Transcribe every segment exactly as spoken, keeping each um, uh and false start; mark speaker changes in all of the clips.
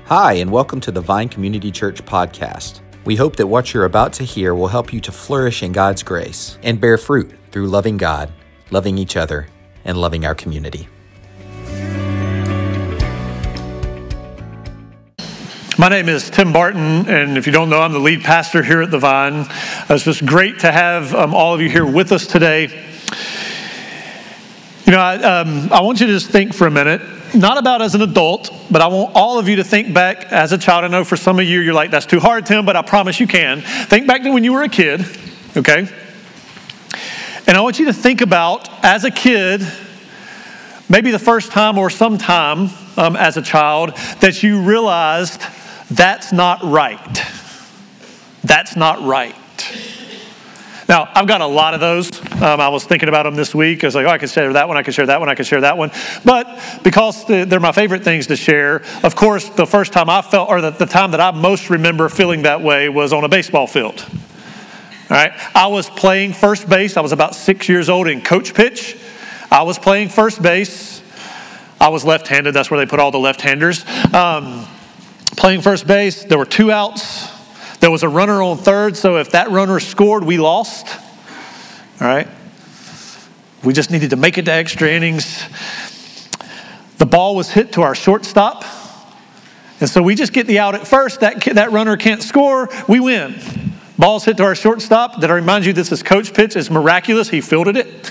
Speaker 1: Hi, and welcome to the Vine Community Church podcast. We hope that what you're about to hear will help you to flourish in God's grace and bear fruit through loving God, loving each other, and loving our community.
Speaker 2: My name is Tim Barton, and if you don't know, I'm the lead pastor here at the Vine. It's just great to have um, all of you here with us today. You know, I, um, I want you to just think for a minute, not about as an adult, but I want all of you to think back as a child. I know for some of you, you're like, that's too hard, Tim, but I promise you can. Think back to when you were a kid, okay? And I want you to think about, as a kid, maybe the first time or sometime um, as a child, that you realized that's not right. That's not right. Now, I've got a lot of those. Um, I was thinking about them this week. I was like, oh, I could share that one, I could share that one, I could share that one. But because they're my favorite things to share, of course, the first time I felt, or the, the time that I most remember feeling that way was on a baseball field. All right, I was playing first base. I was about six years old in coach pitch. I was playing first base. I was left-handed. That's where they put all the left-handers. Um, playing first base, there were two outs. There was a runner on third, so if that runner scored, we lost. All right? We just needed to make it to extra innings. The ball was hit to our shortstop. And so we just get the out at first. That, that runner can't score. We win. Ball's hit to our shortstop. Did I remind you this is coach pitch? It's miraculous. He fielded it.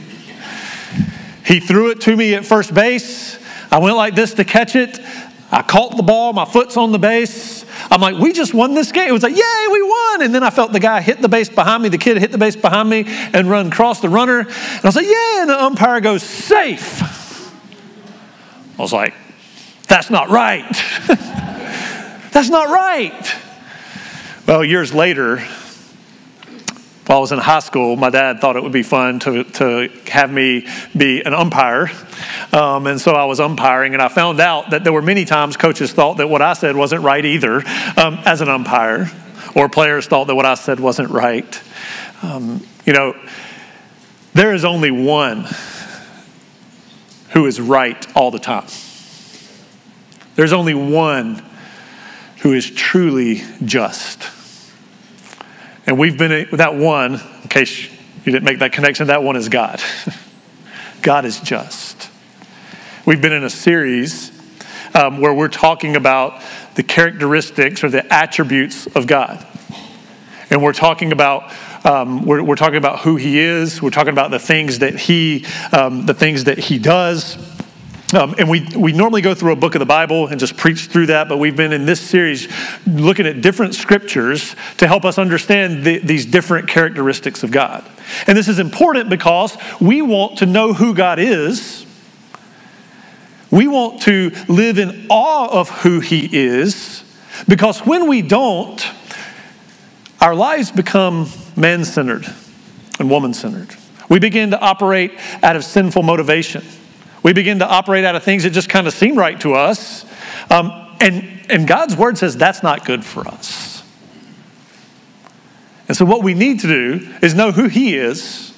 Speaker 2: He threw it to me at first base. I went like this to catch it. I caught the ball. My foot's on the base. I'm like, we just won this game. It was like, yay, we won. And then I felt the guy hit the base behind me. The kid hit the base behind me and run across the runner. And I was like, yay. And the umpire goes, safe. I was like, that's not right. That's not right. Well, years later, while I was in high school, my dad thought it would be fun to, to have me be an umpire. Um, and so I was umpiring, and I found out that there were many times coaches thought that what I said wasn't right either um, as an umpire, or players thought that what I said wasn't right. Um, you know, there is only one who is right all the time. There's only one who is truly just. And we've been, that one, in case you didn't make that connection, that one is God. God is just. We've been in a series um, where we're talking about the characteristics or the attributes of God. And we're talking about, um, we're, we're talking about who he is. We're talking about the things that he, um, the things that he does. Um, and we, we normally go through a book of the Bible and just preach through that, but we've been in this series looking at different scriptures to help us understand the, these different characteristics of God. And this is important because we want to know who God is. We want to live in awe of who he is, because when we don't, our lives become man-centered and woman-centered. We begin to operate out of sinful motivation. We begin to operate out of things that just kind of seem right to us. Um, and, and God's word says that's not good for us. And so what we need to do is know who he is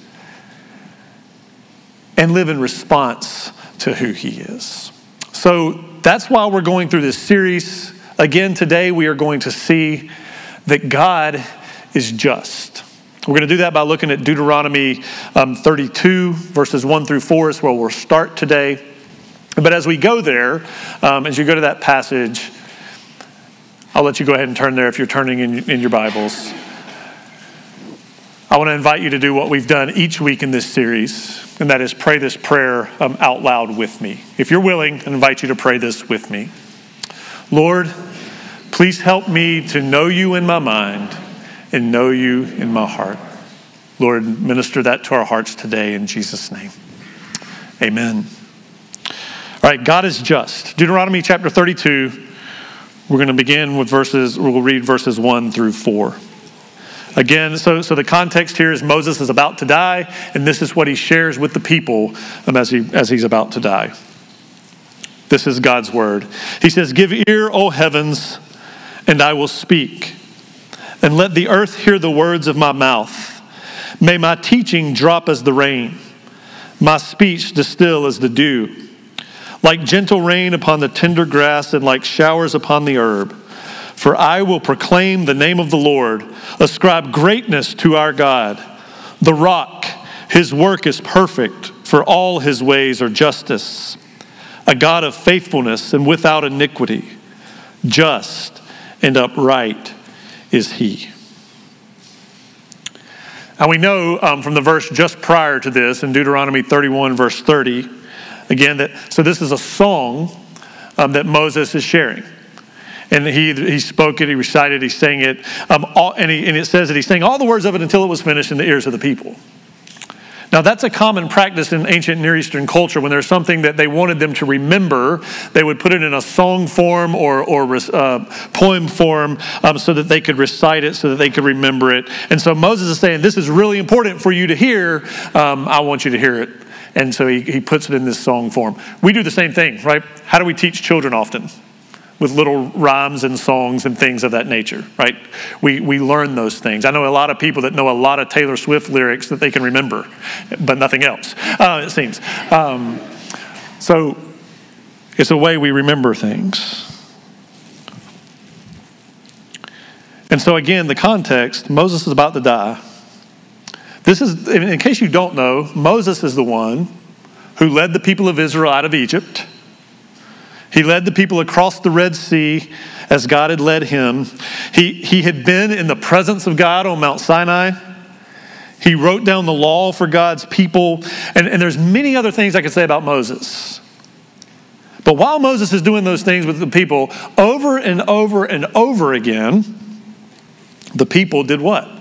Speaker 2: and live in response to who he is. So that's why we're going through this series. Again, today we are going to see that God is just. We're going to do that by looking at Deuteronomy um, thirty-two, verses one through four is where we'll start today. But as we go there, um, as you go to that passage, I'll let you go ahead and turn there if you're turning in, in your Bibles. I want to invite you to do what we've done each week in this series, and that is pray this prayer um, out loud with me. If you're willing, I invite you to pray this with me. Lord, please help me to know you in my mind and know you in my heart. Lord, minister that to our hearts today in Jesus' name. Amen. All right, God is just. Deuteronomy chapter thirty-two, we're going to begin with verses, we'll read verses one through four. Again, so, so the context here is Moses is about to die, and this is what he shares with the people um, as, he, as he's about to die. This is God's word. He says, "Give ear, O heavens, and I will speak. And let the earth hear the words of my mouth. May my teaching drop as the rain, my speech distill as the dew. like gentle rain upon the tender grass and like showers upon the herb. For I will proclaim the name of the Lord, ascribe greatness to our God. The rock, his work is perfect, for all his ways are justice. A God of faithfulness and without iniquity, just and upright is he. And we know um, from the verse just prior to this, in Deuteronomy thirty-one, verse thirty, again, that so this is a song um, that Moses is sharing. And he he spoke it, he recited, he sang it, um, all, and, he, and it says that he sang all the words of it until it was finished in the ears of the people. Now, that's a common practice in ancient Near Eastern culture. When there's something that they wanted them to remember, they would put it in a song form or, or uh, poem form um, so that they could recite it, so that they could remember it. And so Moses is saying, this is really important for you to hear. Um, I want you to hear it. And so he, he puts it in this song form. We do the same thing, right? How do we teach children often? With little rhymes and songs and things of that nature, right? We we learn those things. I know a lot of people that know a lot of Taylor Swift lyrics that they can remember, but nothing else, uh, it seems. Um, so it's a way we remember things. And so again, the context, Moses is about to die. This is, in case you don't know, Moses is the one who led the people of Israel out of Egypt. He led the people across the Red Sea as God had led him. He, he had been in the presence of God on Mount Sinai. He wrote down the law for God's people. And, and there's many other things I could say about Moses. But while Moses is doing those things with the people, over and over and over again, the people did what?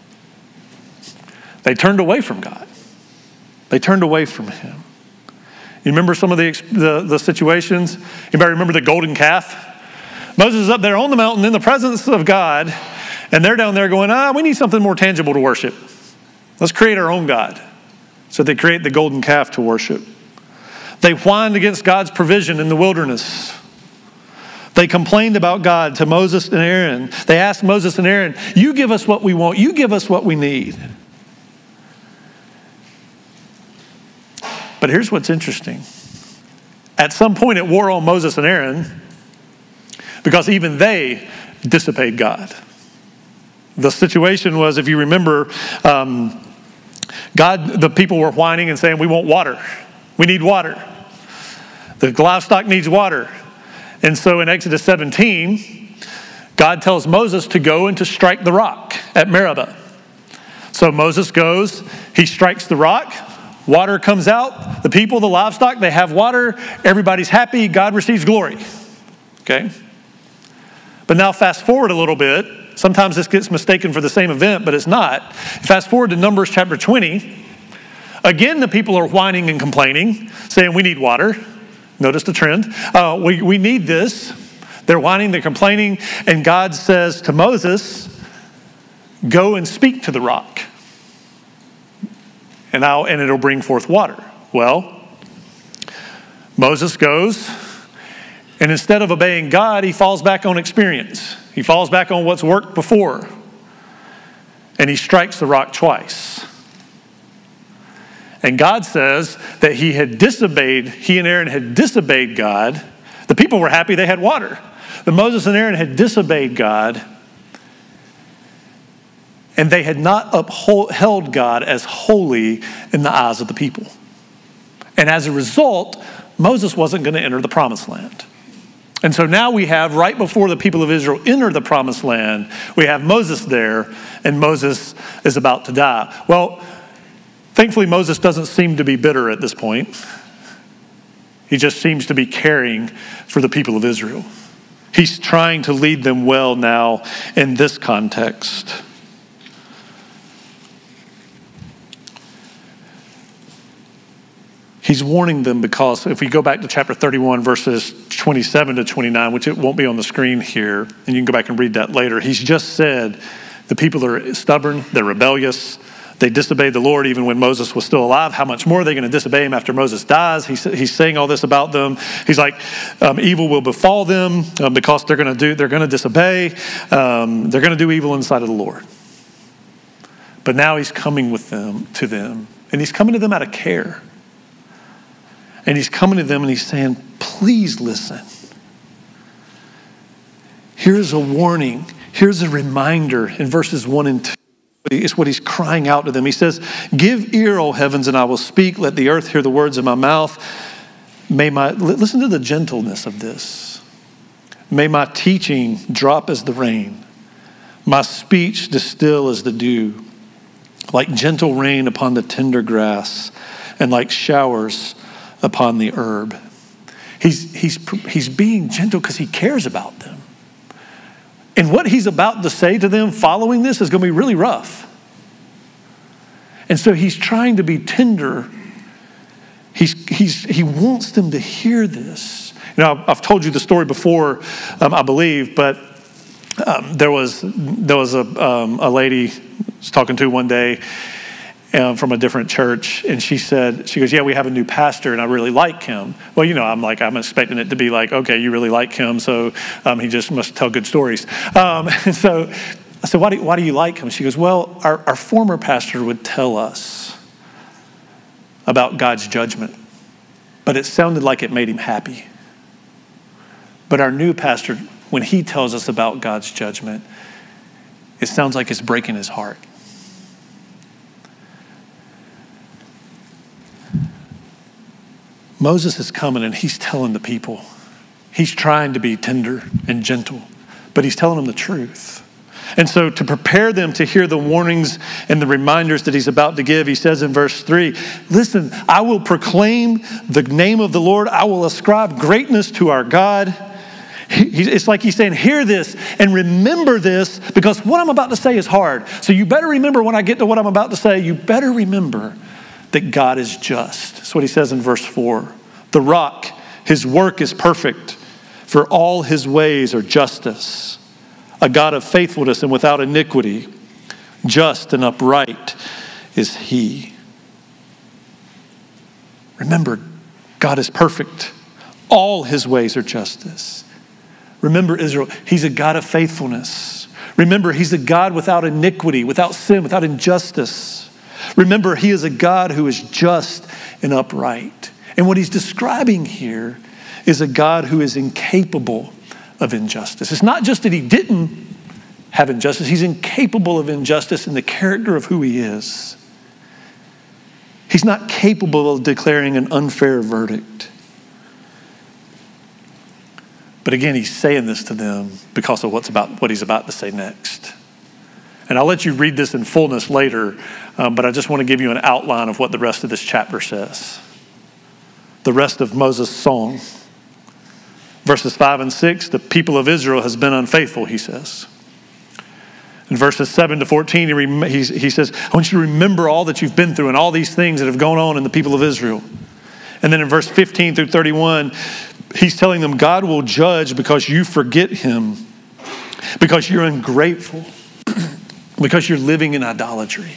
Speaker 2: They turned away from God. They turned away from him. You remember some of the, the, the situations? Anybody remember the golden calf? Moses is up there on the mountain in the presence of God, and they're down there going, ah, we need something more tangible to worship. Let's create our own God. So they create the golden calf to worship. They whined against God's provision in the wilderness. They complained about God to Moses and Aaron. They asked Moses and Aaron, you give us what we want. You give us what we need. But here's what's interesting. At some point it wore on Moses and Aaron because even they disobeyed God. The situation was, if you remember, um, God, the people were whining and saying, we want water. We need water. The livestock needs water. And so in Exodus seventeen, God tells Moses to go and to strike the rock at Meribah. So Moses goes, he strikes the rock. Water comes out, the people, the livestock, they have water, everybody's happy, God receives glory. Okay? But now fast forward a little bit. Sometimes this gets mistaken for the same event, but it's not. Fast forward to Numbers chapter twenty. Again, the people are whining and complaining, saying we need water. Notice the trend. Uh, we, we need this. They're whining, they're complaining, and God says to Moses, go and speak to the rock. And, I'll, and it'll bring forth water. Well, Moses goes, and instead of obeying God, he falls back on experience. He falls back on what's worked before. And he strikes the rock twice. And God says that he had disobeyed, he and Aaron had disobeyed God. The people were happy they had water. But Moses and Aaron had disobeyed God. And they had not upheld God as holy in the eyes of the people. And as a result, Moses wasn't going to enter the promised land. And so now we have, right before the people of Israel enter the promised land, we have Moses there, and Moses is about to die. Well, thankfully, Moses doesn't seem to be bitter at this point. He just seems to be caring for the people of Israel. He's trying to lead them well now in this context. He's warning them because if we go back to chapter thirty-one, verses twenty-seven to twenty-nine, which it won't be on the screen here, and you can go back and read that later, he's just said the people are stubborn, they're rebellious, they disobeyed the Lord even when Moses was still alive. How much more are they going to disobey him after Moses dies? He's, he's saying all this about them. He's like, um, evil will befall them um, because they're going to do, they're going to disobey. Um, they're going to do evil in the sight of the Lord. But now he's coming with them to them, and he's coming to them out of care. And he's coming to them and he's saying, please listen. Here's a warning. Here's a reminder in verses one and two. It's what he's crying out to them. He says, give ear, O heavens, and I will speak. Let the earth hear the words of my mouth. May my, listen to the gentleness of this. May my teaching drop as the rain, my speech distill as the dew, like gentle rain upon the tender grass and like showers upon the herb. He's, he's, he's being gentle because he cares about them. And what he's about to say to them following this is going to be really rough. And so he's trying to be tender. He's, he's, he wants them to hear this. You know, I've told you the story before, um, I believe, but um, there was there was a, um, a lady I was talking to one day um, from a different church, and she said, she goes, yeah, we have a new pastor, and I really like him. Well, you know, I'm like, I'm expecting it to be like, okay, you really like him, so um, he just must tell good stories. Um, and so I said, why do, why do you like him? She goes, well, our, our former pastor would tell us about God's judgment, but it sounded like it made him happy. But our new pastor, when he tells us about God's judgment, it sounds like it's breaking his heart. Moses is coming and he's telling the people. He's trying to be tender and gentle, but he's telling them the truth. And so to prepare them to hear the warnings and the reminders that he's about to give, he says in verse three, listen, I will proclaim the name of the Lord. I will ascribe greatness to our God. It's like he's saying, hear this and remember this, because what I'm about to say is hard. So you better remember when I get to what I'm about to say, you better remember that God is just. That's what he says in verse four. The rock, his work is perfect, for all his ways are justice. A God of faithfulness and without iniquity, just and upright is he. Remember, God is perfect. All his ways are justice. Remember, Israel, he's a God of faithfulness. Remember, he's a God without iniquity, without sin, without injustice. Remember, he is a God who is just and upright. And what he's describing here is a God who is incapable of injustice. It's not just that he didn't have injustice, he's incapable of injustice in the character of who he is. He's not capable of declaring an unfair verdict. But again, he's saying this to them because of what's about what he's about to say next. And I'll let you read this in fullness later, um, but I just want to give you an outline of what the rest of this chapter says. The rest of Moses' song. Verses five and six, the people of Israel has been unfaithful, he says. In verses seven to fourteen, he, rem- he, he says, I want you to remember all that you've been through and all these things that have gone on in the people of Israel. And then in verse fifteen through thirty-one, he's telling them God will judge because you forget him, because you're ungrateful, because you're living in idolatry.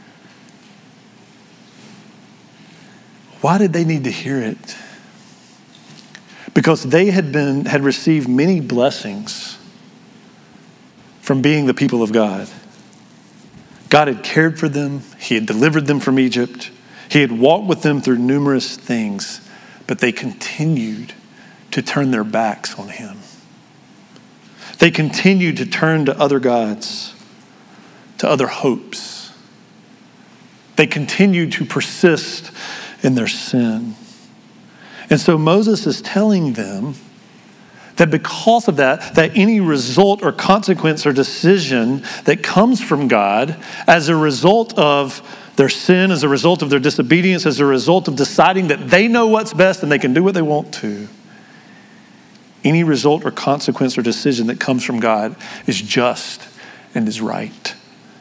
Speaker 2: Why did they need to hear it? Because they had been had received many blessings from being the people of God. God had cared for them. He had delivered them from Egypt. He had walked with them through numerous things, but they continued to turn their backs on him. They continued to turn to other gods, to other hopes. They continued to persist in their sin. And so Moses is telling them that because of that, that any result or consequence or decision that comes from God as a result of their sin, as a result of their disobedience, as a result of deciding that they know what's best and they can do what they want to, any result or consequence or decision that comes from God is just and is right.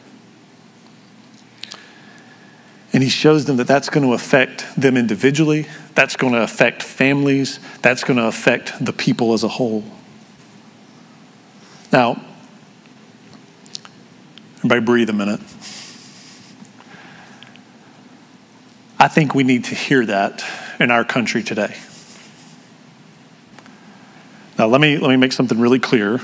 Speaker 2: And he shows them that that's going to affect them individually. That's going to affect families. That's going to affect the people as a whole. Now, everybody breathe a minute. I think we need to hear that in our country today. Now, let me, let me make something really clear.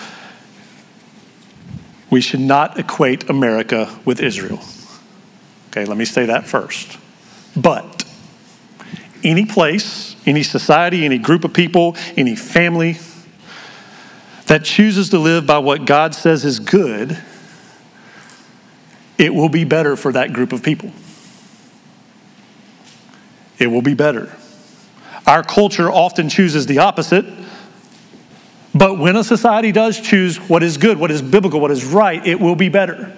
Speaker 2: We should not equate America with Israel. Okay, let me say that first. But any place, any society, any group of people, any family that chooses to live by what God says is good, it will be better for that group of people. It will be better. Our culture often chooses the opposite, but when a society does choose what is good, what is biblical, what is right, it will be better.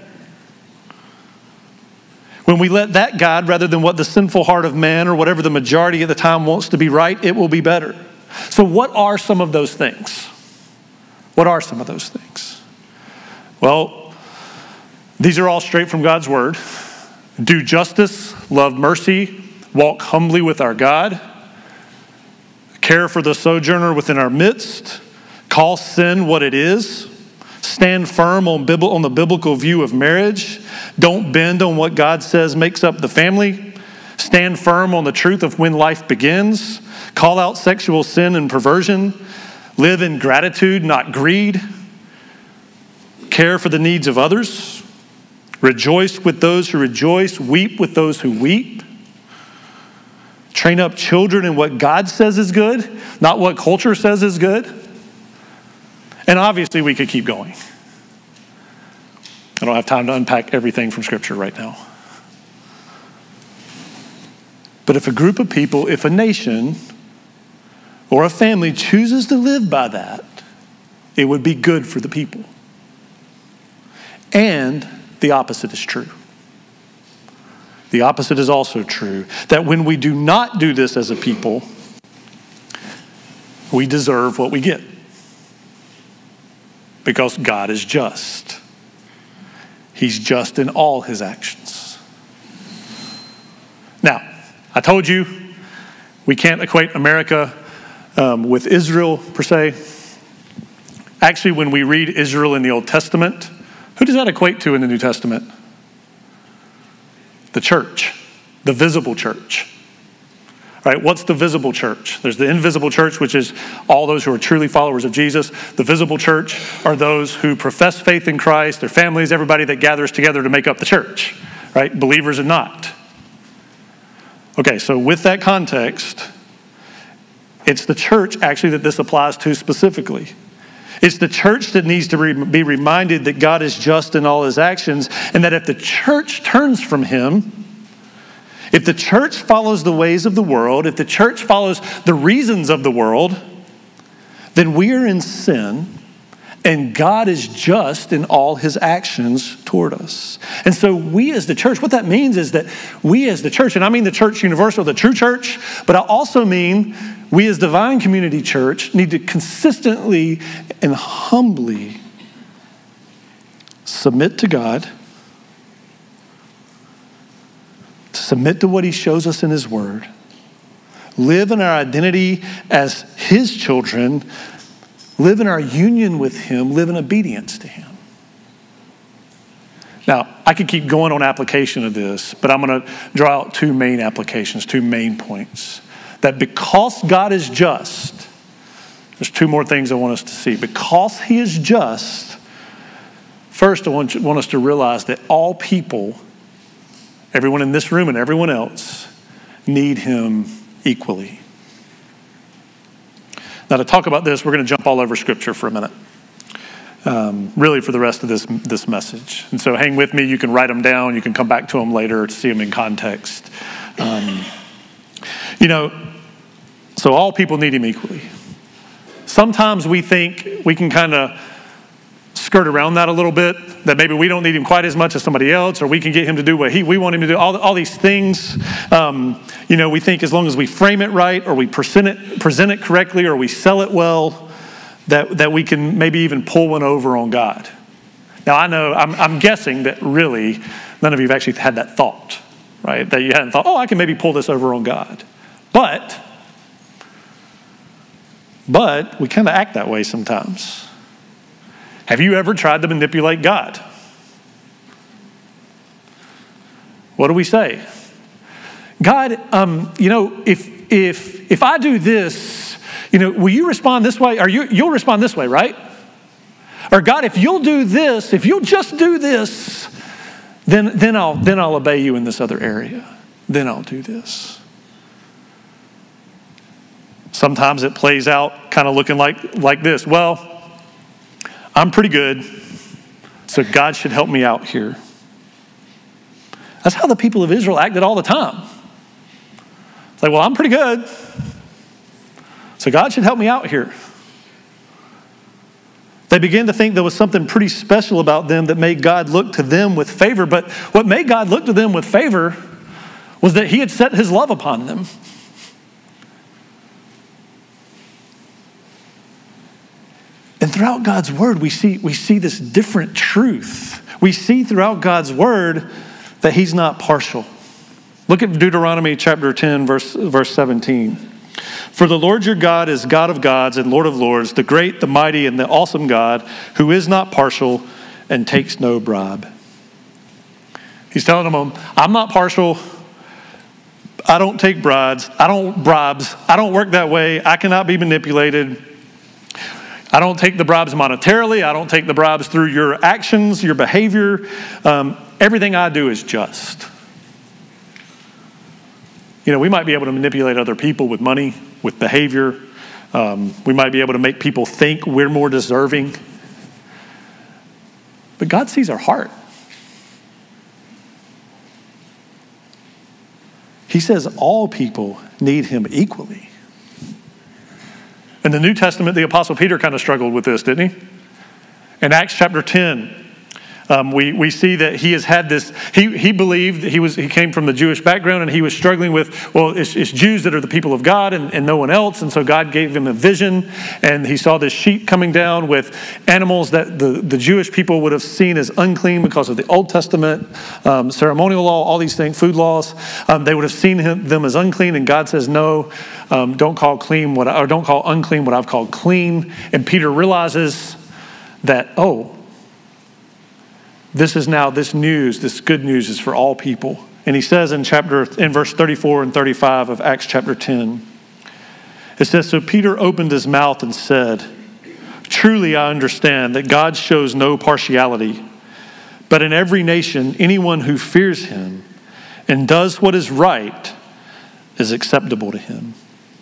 Speaker 2: When we let that guide rather than what the sinful heart of man or whatever the majority at the time wants to be right, it will be better. So what are some of those things? What are some of those things? Well, these are all straight from God's word. Do justice, love mercy, walk humbly with our God, care for the sojourner within our midst, call sin what it is, stand firm on, bibl- on the biblical view of marriage, don't bend on what God says makes up the family, stand firm on the truth of when life begins, call out sexual sin and perversion, live in gratitude, not greed, care for the needs of others, rejoice with those who rejoice, weep with those who weep, train up children in what God says is good, not what culture says is good. And obviously we could keep going. I don't have time to unpack everything from Scripture right now. But if a group of people, if a nation or a family chooses to live by that, it would be good for the people. And the opposite is true. The opposite is also true, that when we do not do this as a people, we deserve what we get. Because God is just. He's just in all his actions. Now, I told you we can't equate America um, with Israel per se. Actually, when we read Israel in the Old Testament, who does that equate to in the New Testament? The church, the visible church. Right? What's the visible church? There's the invisible church, which is all those who are truly followers of Jesus. The visible church are those who profess faith in Christ, their families, everybody that gathers together to make up the church, right? Believers and not. Okay, so with that context, it's the church actually that this applies to specifically. It's the church that needs to re- be reminded that God is just in all his actions, and that if the church turns from him, if the church follows the ways of the world, if the church follows the reasons of the world, then we are in sin, and God is just in all his actions toward us. And so we as the church, what that means is that we as the church, and I mean the church universal, the true church, but I also mean we as Divine Community Church need to consistently and humbly submit to God, submit to what he shows us in his word, live in our identity as his children, live in our union with him, live in obedience to him. Now, I could keep going on application of this, but I'm going to draw out two main applications, two main points. That because God is just, there's two more things I want us to see. Because he is just, first I want, want us to realize that all people, everyone in this room and everyone else, need him equally. Now, to talk about this, we're going to jump all over Scripture for a minute. Um, really for the rest of this, this message. And so hang with me. You can write them down. You can come back to them later to see them in context. Um, you know, so all people need him equally. Sometimes we think we can kind of skirt around that a little bit, that maybe we don't need him quite as much as somebody else, or we can get him to do what he we want him to do. All, all these things, um, you know, we think as long as we frame it right, or we present it, present it correctly, or we sell it well, that, that we can maybe even pull one over on God. Now, I know, I'm, I'm guessing that really none of you have actually had that thought, right? That you hadn't thought, oh, I can maybe pull this over on God. But, but we kind of act that way sometimes. Have you ever tried to manipulate God? What do we say? God, um, you know, if if if I do this, you know, will you respond this way? Or you you'll respond this way, right? Or God, if you'll do this, if you'll just do this, then then I'll then I'll obey you in this other area. Then I'll do this. Sometimes it plays out kind of looking like, like this. Well, I'm pretty good, so God should help me out here. That's how the people of Israel acted all the time. It's like, well, I'm pretty good, so God should help me out here. They began to think there was something pretty special about them that made God look to them with favor. But what made God look to them with favor was that he had set his love upon them. And throughout God's word, we see, we see this different truth. We see throughout God's word that he's not partial. Look at Deuteronomy chapter ten, verse, verse seventeen. For the Lord your God is God of gods and Lord of lords, the great, the mighty, and the awesome God, who is not partial and takes no bribe. He's telling them, I'm not partial. I don't take bribes. I don't bribes. I don't work that way. I cannot be manipulated. I don't take the bribes monetarily. I don't take the bribes through your actions, your behavior. Um, everything I do is just. You know, we might be able to manipulate other people with money, with behavior. Um, we might be able to make people think we're more deserving. But God sees our heart. He says all people need him equally. In the New Testament, the Apostle Peter kind of struggled with this, didn't he? In Acts chapter ten, Um, we, we see that he has had this, he, he believed, he was he came from the Jewish background, and he was struggling with, well, it's, it's Jews that are the people of God and, and no one else. And so God gave him a vision, and he saw this sheep coming down with animals that the, the Jewish people would have seen as unclean because of the Old Testament, um, ceremonial law, all these things, food laws. Um, they would have seen him, them as unclean, and God says, no, um, don't call clean what, or don't call unclean what I've called clean. And Peter realizes that, oh, this is now, this news, this good news is for all people. And he says in chapter, in verse thirty-four and thirty-five of Acts chapter ten, it says, so Peter opened his mouth and said, truly I understand that God shows no partiality, but in every nation, anyone who fears him and does what is right is acceptable to him.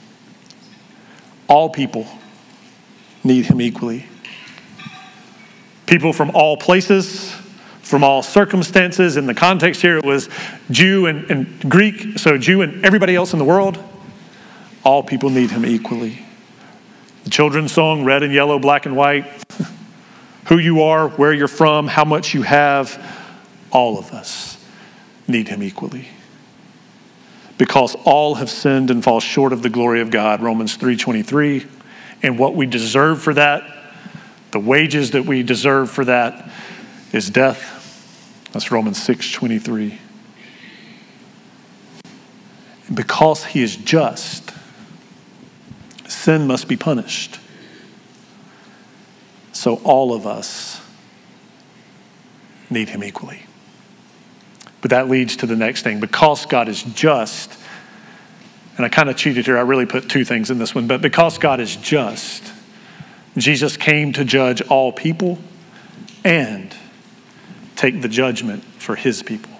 Speaker 2: All people need him equally. People from all places, from all circumstances. In the context here, it was Jew and, and Greek, so Jew and everybody else in the world. All people need him equally. The children's song, red and yellow, black and white, who you are, where you're from, how much you have, all of us need him equally. Because all have sinned and fall short of the glory of God, Romans three twenty-three. And what we deserve for that, the wages that we deserve for that, is death. That's Romans six twenty-three. And because he is just, sin must be punished. So all of us need him equally. But that leads to the next thing. Because God is just, and I kind of cheated here, I really put two things in this one, but because God is just, Jesus came to judge all people and take the judgment for his people.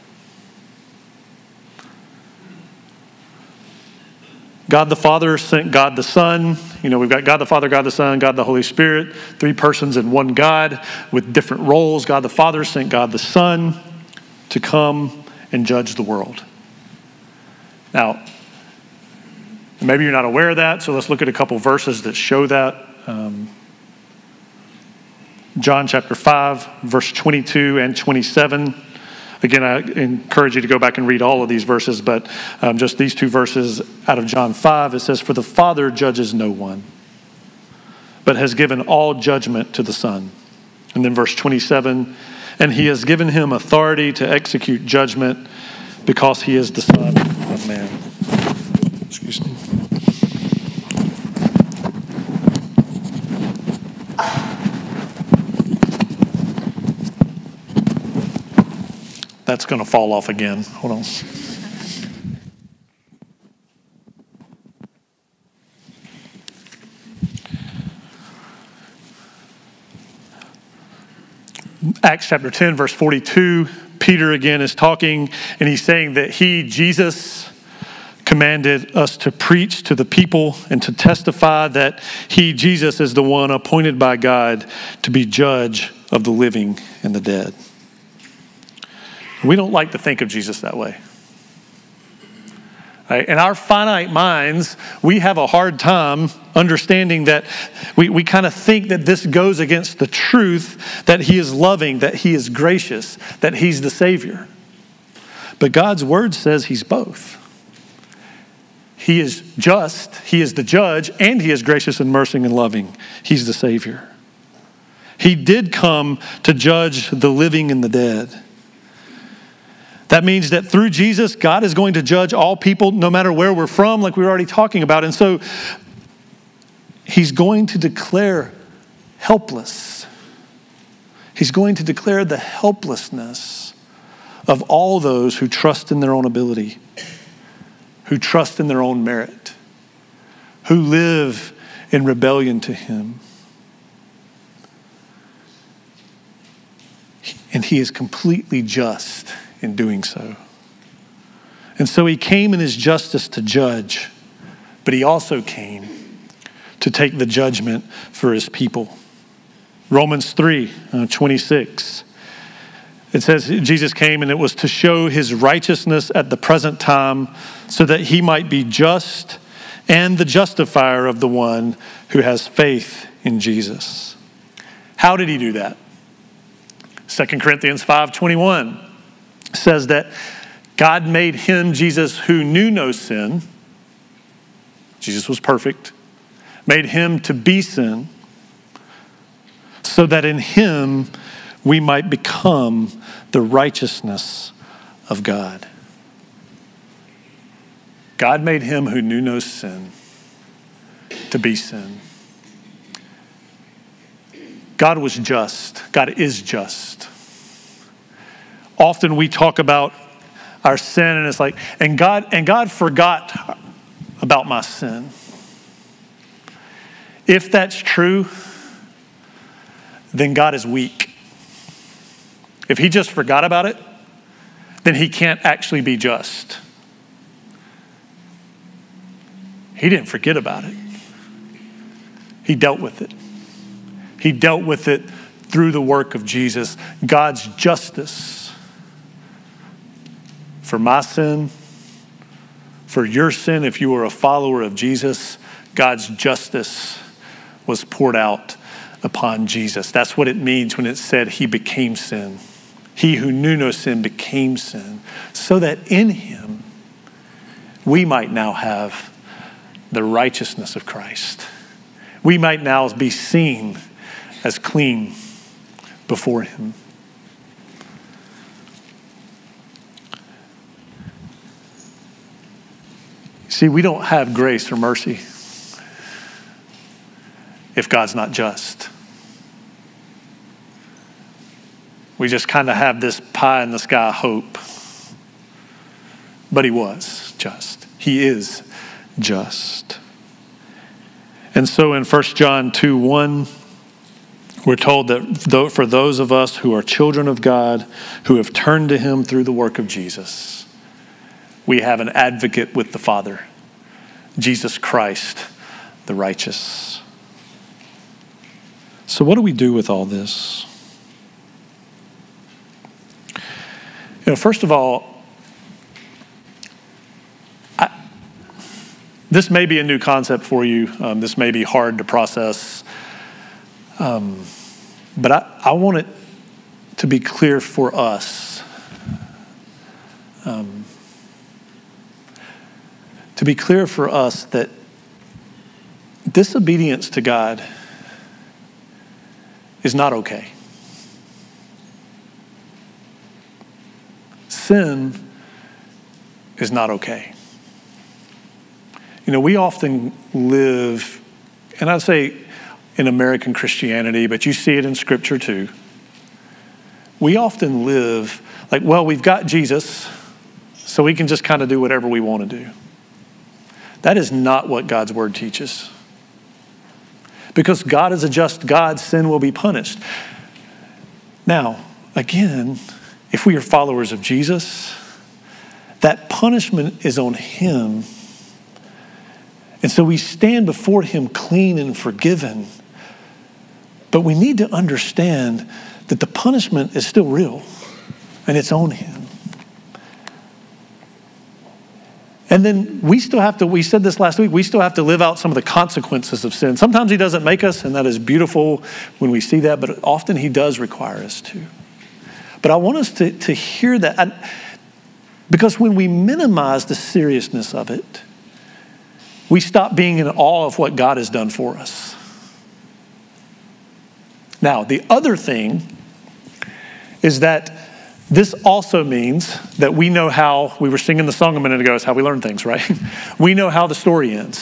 Speaker 2: God the Father sent God the Son. You know, we've got God the Father, God the Son, God the Holy Spirit, three persons in one God with different roles. God the Father sent God the Son to come and judge the world. Now, maybe you're not aware of that, so let's look at a couple verses that show that. Um, John chapter five, verse twenty-two and twenty-seven. Again, I encourage you to go back and read all of these verses, but um, just these two verses out of John five, it says, for the Father judges no one, but has given all judgment to the Son. And then verse twenty-seven, and he has given him authority to execute judgment because he is the Son of Man. Excuse me. That's going to fall off again. Hold on. Acts chapter ten, verse forty-two, Peter again is talking, and he's saying that he, Jesus, commanded us to preach to the people and to testify that he, Jesus, is the one appointed by God to be judge of the living and the dead. We don't like to think of Jesus that way. Right? In our finite minds, we have a hard time understanding that we, we kind of think that this goes against the truth that he is loving, that he is gracious, that he's the Savior. But God's word says he's both. He is just, he is the judge, and he is gracious and merciful and loving. He's the Savior. He did come to judge the living and the dead. That means that through Jesus, God is going to judge all people, no matter where we're from, like we were already talking about. And so he's going to declare helpless. He's going to declare the helplessness of all those who trust in their own ability, who trust in their own merit, who live in rebellion to him. And he is completely just in doing so. And so he came in his justice to judge, but he also came to take the judgment for his people. Romans three, twenty-six. It says Jesus came and it was to show his righteousness at the present time so that he might be just and the justifier of the one who has faith in Jesus. How did he do that? Second Corinthians five twenty-one says that God made him, Jesus, who knew no sin. Jesus was perfect. Made him to be sin so that in him we might become the righteousness of God. God made him who knew no sin to be sin. God was just. God is just. Often we talk about our sin and it's like, and God, and God forgot about my sin. If that's true, then God is weak. If he just forgot about it, then he can't actually be just. He didn't forget about it. He dealt with it. He dealt with it through the work of Jesus. God's justice for my sin, for your sin, if you were a follower of Jesus, God's justice was poured out upon Jesus. That's what it means when it said he became sin. He who knew no sin became sin, so that in him we might now have the righteousness of Christ. We might now be seen as clean before him. See, we don't have grace or mercy if God's not just. We just kind of have this pie in the sky hope. But he was just. He is just. And so in First John two one, we're told that for those of us who are children of God, who have turned to him through the work of Jesus, we have an advocate with the Father, Jesus Christ, the righteous. So what do we do with all this? You know, first of all, I, this may be a new concept for you. Um, this may be hard to process. Um, but I, I want it to be clear for us. Um, to be clear for us that disobedience to God is not okay. Sin is not okay. You know, we often live, and I'd say in American Christianity, but you see it in Scripture too. We often live like, well, we've got Jesus, so we can just kind of do whatever we want to do. That is not what God's word teaches. Because God is a just God, sin will be punished. Now, again, if we are followers of Jesus, that punishment is on him And so we stand before him clean and forgiven. But we need to understand that the punishment is still real and it's on him. And then we still have to, we said this last week, we still have to live out some of the consequences of sin. Sometimes he doesn't make us, and that is beautiful when we see that, but often he does require us to. But I want us to, to hear that, I, because when we minimize the seriousness of it, we stop being in awe of what God has done for us. Now, the other thing is that this also means that we know how, we were singing the song a minute ago, is how we learn things, right? We know how the story ends.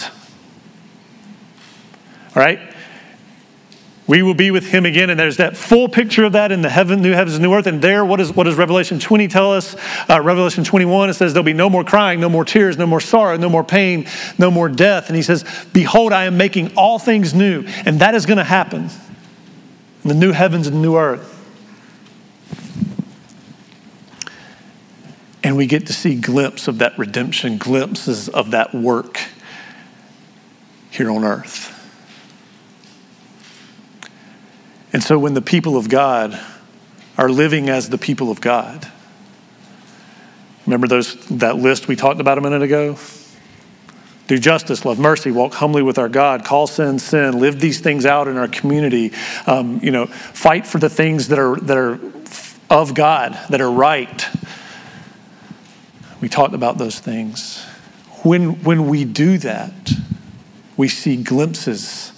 Speaker 2: All right? We will be with him again, and there's that full picture of that in the heaven, new heavens and new earth. And there, what, is, what does Revelation twenty tell us? Uh, Revelation twenty-one, it says there'll be no more crying, no more tears, no more sorrow, no more pain, no more death. And he says, behold, I am making all things new. And that is going to happen in the new heavens and new earth. And we get to see glimpses of that redemption, glimpses of that work here on earth. And so when the people of God are living as the people of God, remember those that list we talked about a minute ago? Do justice, love mercy, walk humbly with our God, call sin sin, live these things out in our community. Um, you know, fight for the things that are that are of God, that are right. We talked about those things. When, when we do that, we see glimpses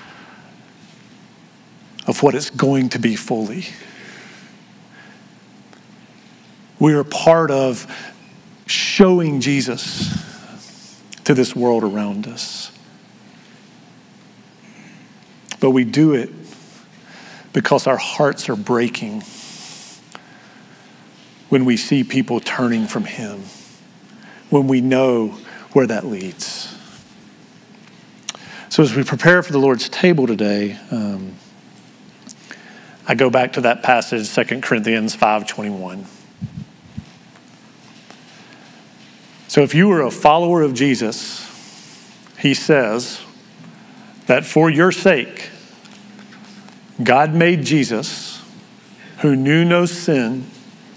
Speaker 2: of what it's going to be fully. We are part of showing Jesus to this world around us. But we do it because our hearts are breaking when we see people turning from him, when we know where that leads. So as we prepare for the Lord's table today, um, I go back to that passage, Second Corinthians five twenty-one. So if you are a follower of Jesus, he says that for your sake, God made Jesus, who knew no sin,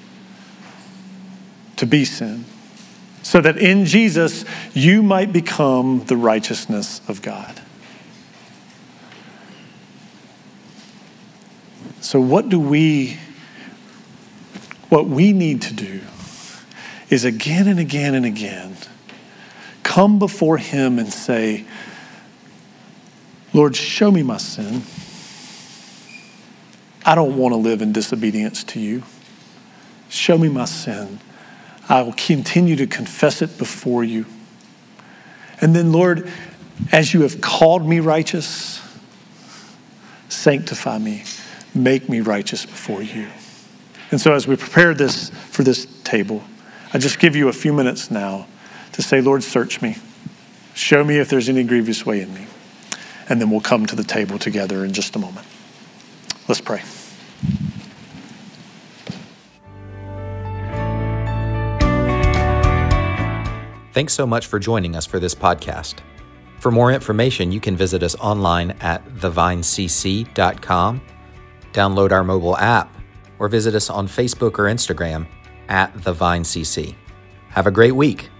Speaker 2: to be sin, so that in Jesus you might become the righteousness of God. So what do we, what we need to do is again and again and again, come before him and say, Lord, show me my sin. I don't want to live in disobedience to you. Show me my sin. I will continue to confess it before you. And then, Lord, as you have called me righteous, sanctify me. Make me righteous before you. And so as we prepare this for this table, I just give you a few minutes now to say, Lord, search me. Show me if there's any grievous way in me. And then we'll come to the table together in just a moment. Let's pray.
Speaker 1: Thanks so much for joining us for this podcast. For more information, you can visit us online at the vine c c dot com, download our mobile app, or visit us on Facebook or Instagram at the vine c c. Have a great week.